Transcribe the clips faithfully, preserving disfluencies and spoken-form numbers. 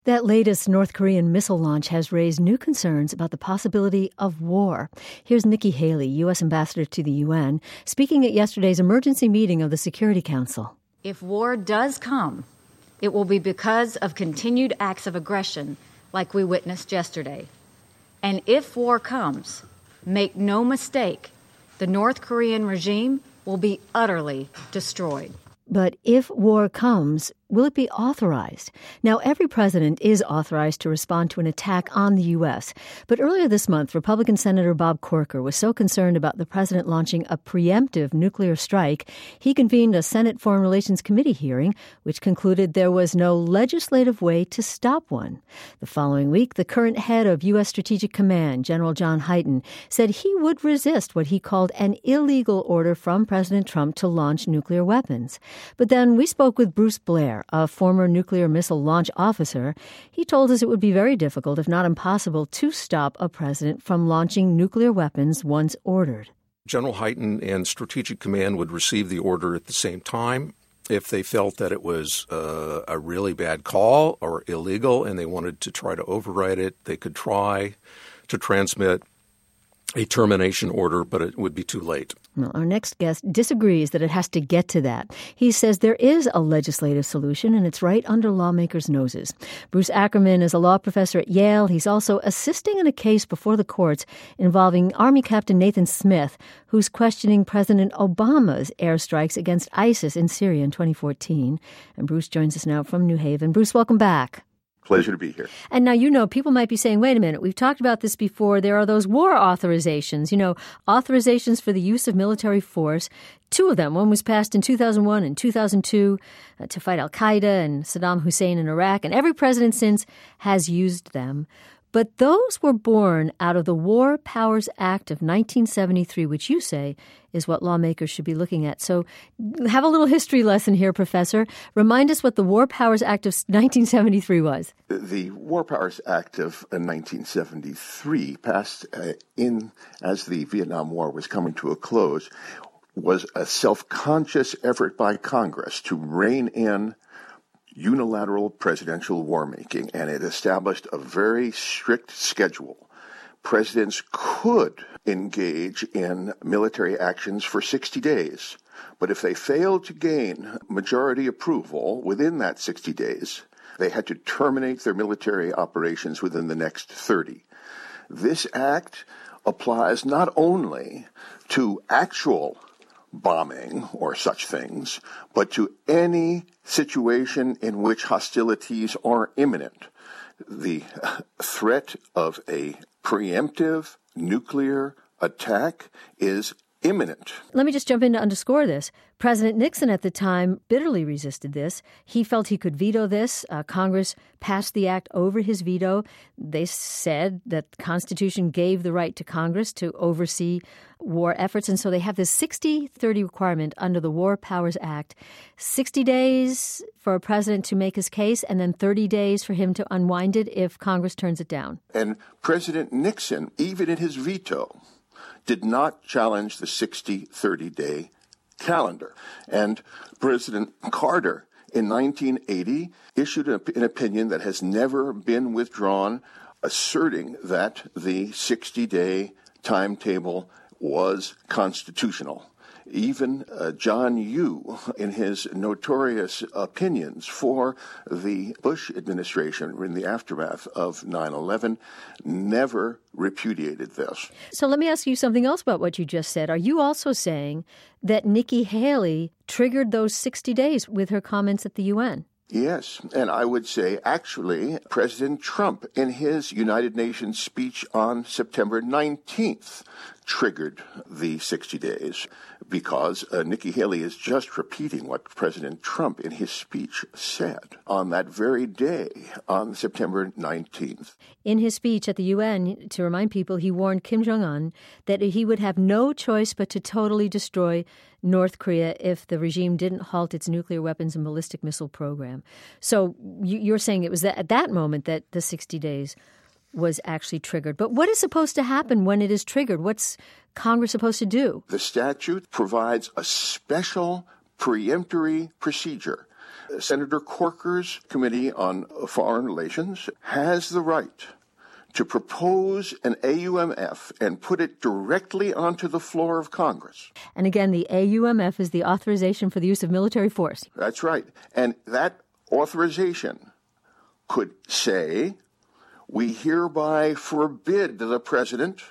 That latest North Korean missile launch has raised new concerns about the possibility of war. Here's Nikki Haley, U S ambassador to the U N, speaking at yesterday's emergency meeting of the Security Council. If war does come, it will be because of continued acts of aggression like we witnessed yesterday. And if war comes, make no mistake, the North Korean regime will be utterly destroyed. But if war comes, will it be authorized? Now, every president is authorized to respond to an attack on the U S. But earlier this month, Republican Senator Bob Corker was so concerned about the president launching a preemptive nuclear strike, he convened a Senate Foreign Relations Committee hearing, which concluded there was no legislative way to stop one. The following week, the current head of U S Strategic Command, General John Hyten, said he would resist what he called an illegal order from President Trump to launch nuclear weapons. But then we spoke with Bruce Blair, a former nuclear missile launch officer. He told us it would be very difficult, if not impossible, to stop a president from launching nuclear weapons once ordered. General Hyten and Strategic Command would receive the order at the same time. If they felt that it was uh, a really bad call or illegal and they wanted to try to override it, they could try to transmit a termination order, but it would be too late. Well, our next guest disagrees that it has to get to that. He says there is a legislative solution, and it's right under lawmakers' noses. Bruce Ackerman is a law professor at Yale. He's also assisting in a case before the courts involving Army Captain Nathan Smith, who's questioning President Obama's airstrikes against ISIS in Syria in twenty fourteen. And Bruce joins us now from New Haven. Bruce, welcome back. Pleasure to be here. And now, you know, people might be saying, wait a minute, we've talked about this before. There are those war authorizations, you know, authorizations for the use of military force. Two of them. One was passed in two thousand one and two thousand two uh, to fight al-Qaeda and Saddam Hussein in Iraq. And every president since has used them. But those were born out of the War Powers Act of nineteen seventy-three, which you say is what lawmakers should be looking at. So have a little history lesson here, Professor. Remind us what the War Powers Act of nineteen seventy-three was. The War Powers Act of nineteen seventy-three, passed uh, in as the Vietnam War was coming to a close, was a self-conscious effort by Congress to rein in unilateral presidential war-making, and it established a very strict schedule. Presidents could engage in military actions for sixty days, but if they failed to gain majority approval within that sixty days, they had to terminate their military operations within the next thirty. This act applies not only to actual bombing or such things, but to any situation in which hostilities are imminent. The threat of a preemptive nuclear attack is imminent. Let me just jump in to underscore this. President Nixon at the time bitterly resisted this. He felt he could veto this. Uh, Congress passed the act over his veto. They said that the Constitution gave the right to Congress to oversee war efforts. And so they have this sixty thirty requirement under the War Powers Act. sixty days for a president to make his case and then thirty days for him to unwind it if Congress turns it down. And President Nixon, even in his veto, did not challenge the sixty thirty-day calendar. And President Carter in nineteen eighty issued an opinion that has never been withdrawn, asserting that the sixty-day timetable was constitutional. Even uh, John Yoo, in his notorious opinions for the Bush administration in the aftermath of nine eleven, never repudiated this. So let me ask you something else about what you just said. Are you also saying that Nikki Haley triggered those sixty days with her comments at the U N? Yes, and I would say, actually, President Trump, in his United Nations speech on September nineteenth, triggered the sixty days because uh, Nikki Haley is just repeating what President Trump in his speech said on that very day, on September nineteenth. In his speech at the U N, to remind people, he warned Kim Jong-un that he would have no choice but to totally destroy North Korea if the regime didn't halt its nuclear weapons and ballistic missile program. So you're saying it was that, at that moment that the sixty days was actually triggered. But what is supposed to happen when it is triggered? What's Congress supposed to do? The statute provides a special preemptory procedure Senator Corker's Committee on Foreign Relations has the right to propose an A U M F and put it directly onto the floor of Congress. And again, the A U M F is the authorization for the use of military force. That's right. And that authorization could say, we hereby forbid the president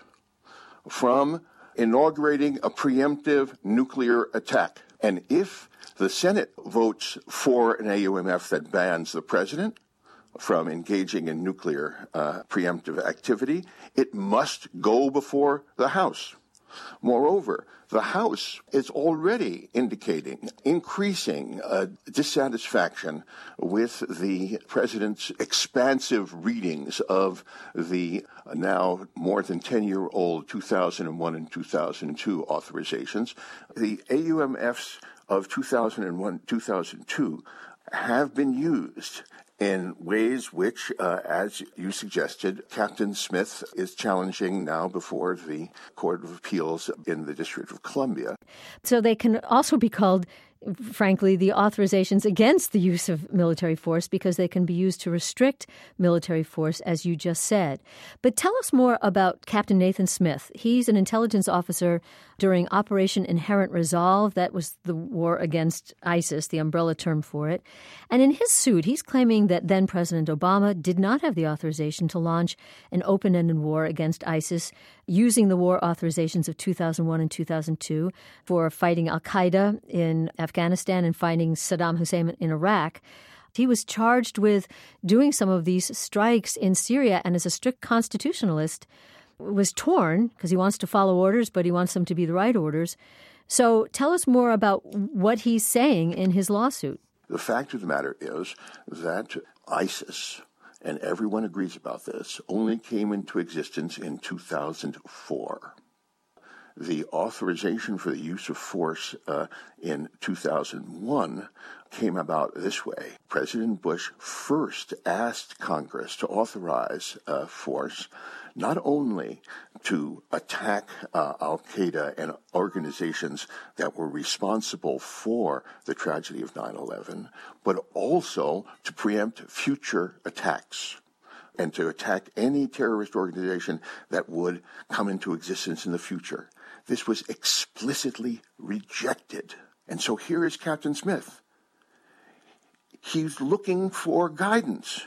from inaugurating a preemptive nuclear attack. And if the Senate votes for an A U M F that bans the president from engaging in nuclear uh, preemptive activity, it must go before the House. Moreover, the House is already indicating increasing uh, dissatisfaction with the president's expansive readings of the now more than ten-year-old two thousand one and two thousand two authorizations. The A U M Fs of two thousand one, two thousand two have been used in ways which, uh, as you suggested, Captain Smith is challenging now before the Court of Appeals in the District of Columbia. So they can also be called, frankly, the authorizations against the use of military force because they can be used to restrict military force, as you just said. But tell us more about Captain Nathan Smith. He's an intelligence officer during Operation Inherent Resolve. That was the war against ISIS, the umbrella term for it. And in his suit, he's claiming that then-President Obama did not have the authorization to launch an open-ended war against ISIS using the war authorizations of two thousand one and two thousand two for fighting al-Qaeda in Afghanistan and fighting Saddam Hussein in Iraq. He was charged with doing some of these strikes in Syria, and as a strict constitutionalist, was torn because he wants to follow orders, but he wants them to be the right orders. So tell us more about what he's saying in his lawsuit. The fact of the matter is that ISIS, and everyone agrees about this, only came into existence in two thousand four. The authorization for the use of force uh, in two thousand one came about this way. President Bush first asked Congress to authorize uh, force not only to attack uh, al-Qaeda and organizations that were responsible for the tragedy of nine eleven, but also to preempt future attacks and to attack any terrorist organization that would come into existence in the future. This was explicitly rejected. And so here is Captain Smith. He's looking for guidance.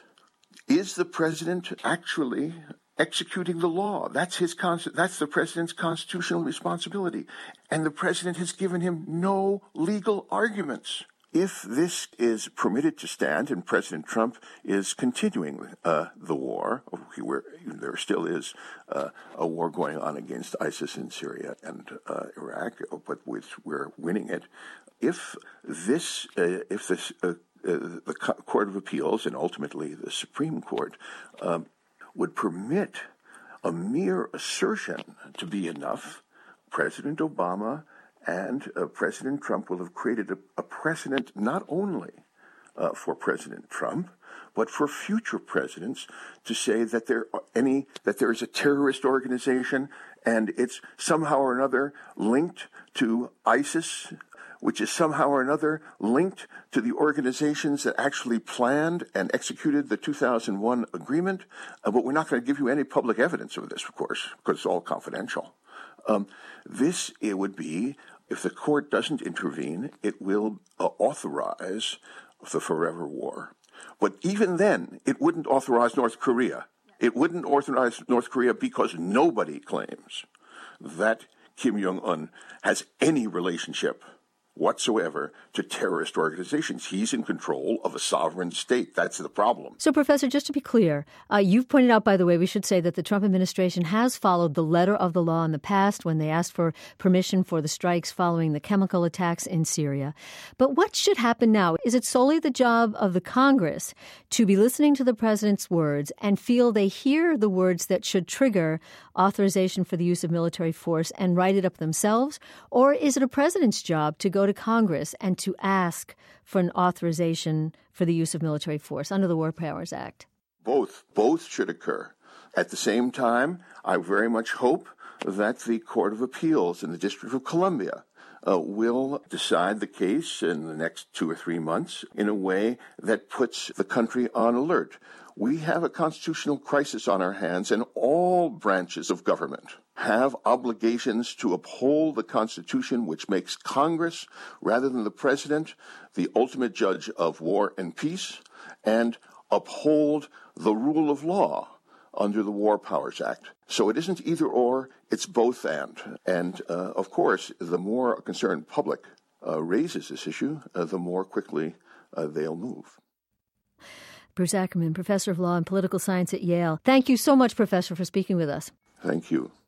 Is the president actually executing the law? That's his that's the president's constitutional responsibility. And the president has given him no legal arguments. If this is permitted to stand, and President Trump is continuing uh, the war, where there still is uh, a war going on against ISIS in Syria and uh, Iraq, but which we're winning it. If this, uh, if this, uh, uh, the Court of Appeals and ultimately the Supreme Court um, would permit a mere assertion to be enough, President Obama and uh, President Trump will have created a, a precedent not only uh, for President Trump, but for future presidents to say that there are any that there is a terrorist organization and it's somehow or another linked to ISIS, which is somehow or another linked to the organizations that actually planned and executed the two thousand one agreement. Uh, but we're not going to give you any public evidence of this, of course, because it's all confidential. Um, this, it would be, if the court doesn't intervene, it will uh, authorize the forever war. But even then, it wouldn't authorize North Korea. It wouldn't authorize North Korea because nobody claims that Kim Jong-un has any relationship whatsoever to terrorist organizations. He's in control of a sovereign state. That's the problem. So, Professor, just to be clear, uh, you've pointed out, by the way, we should say that the Trump administration has followed the letter of the law in the past when they asked for permission for the strikes following the chemical attacks in Syria. But what should happen now? Is it solely the job of the Congress to be listening to the president's words and feel they hear the words that should trigger authorization for the use of military force and write it up themselves? Or is it a president's job to go to Congress and to ask for an authorization for the use of military force under the War Powers Act? Both. Both should occur. At the same time, I very much hope that the Court of Appeals in the District of Columbia uh, will decide the case in the next two or three months in a way that puts the country on alert. We have a constitutional crisis on our hands, and all branches of government have obligations to uphold the Constitution, which makes Congress, rather than the president, the ultimate judge of war and peace, and uphold the rule of law under the War Powers Act. So it isn't either or, it's both and. And, uh, of course, the more a concerned public uh, raises this issue, uh, the more quickly uh, they'll move. Bruce Ackerman, professor of law and political science at Yale. Thank you so much, Professor, for speaking with us. Thank you.